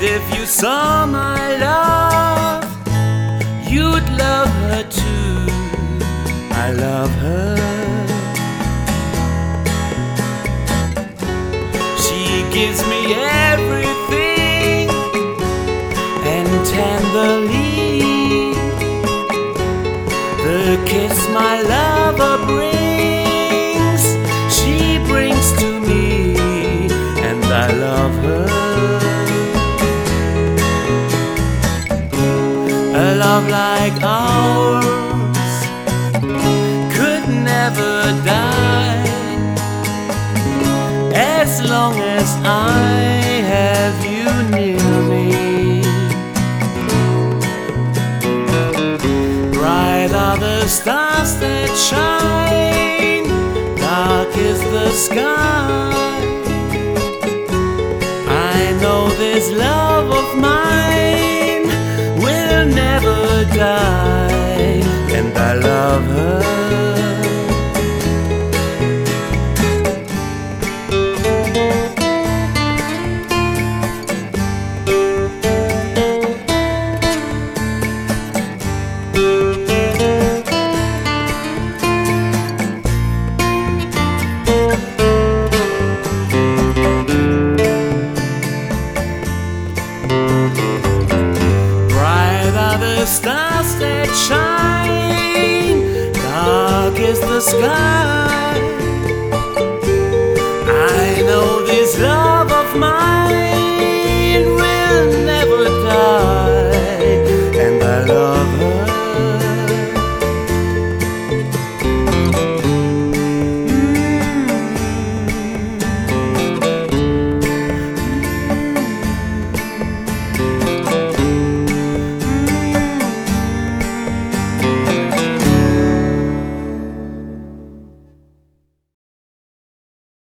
if you saw my love, you'd love her too. I love her. She gives me everything, and tenderly the kiss my lover brings, she brings to me, and I love her. A love like ours could never die, as long as I have you near me. Bright are the stars that shine, dark is the sky. I know this love of mine will never die, and I love her. The stars that shine, dark is the sky. I know this love of mine will never die, and I love her.